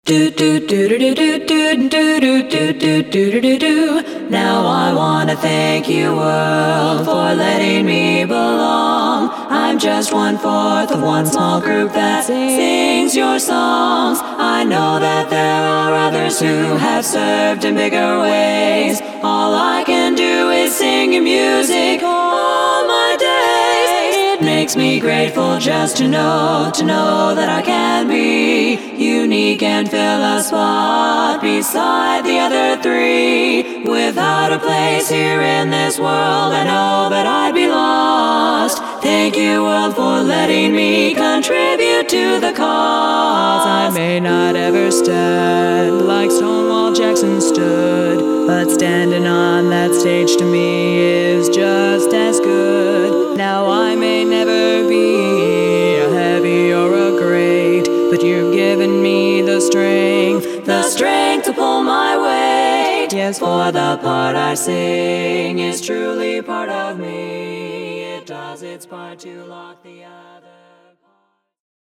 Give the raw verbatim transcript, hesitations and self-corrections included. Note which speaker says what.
Speaker 1: Do do do do do do do do do do do do do do. Now I wanna thank you, world, for letting me belong. I'm just one fourth of one small group that sings your songs. I know that there are others who have served in bigger ways. All I can do is sing your music all my days. It makes me grateful just to know, to know that I can be unique and fill a spot beside the other three. Without a place here in this world, I know that I'd be lost. Thank you, world, for letting me contribute to the cause.
Speaker 2: I may not ever stand like Stonewall Jackson stood, but standing on that stage to me is just as good. Now I may never be a heavy or a great, but you've given me the strength,
Speaker 1: the strength to pull my weight.
Speaker 2: Yes,
Speaker 1: for the part I sing is truly part of me. It does its part to lock the other.